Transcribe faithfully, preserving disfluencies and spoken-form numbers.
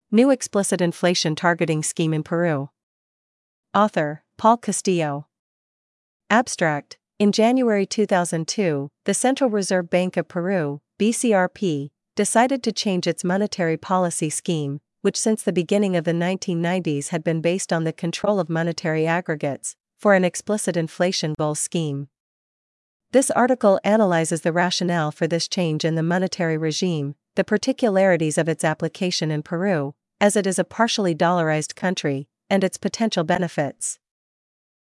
New explicit inflation targeting scheme in Peru. Author, Paul Castillo. Abstract. In January two thousand two, the Central Reserve Bank of Peru, B C R P, decided to change its monetary policy scheme, which since the beginning of the nineteen nineties had been based on the control of monetary aggregates, for an explicit inflation goal scheme. This article analyzes the rationale for this change in the monetary regime, the particularities of its application in Peru, as it is a partially dollarized country, and its potential benefits.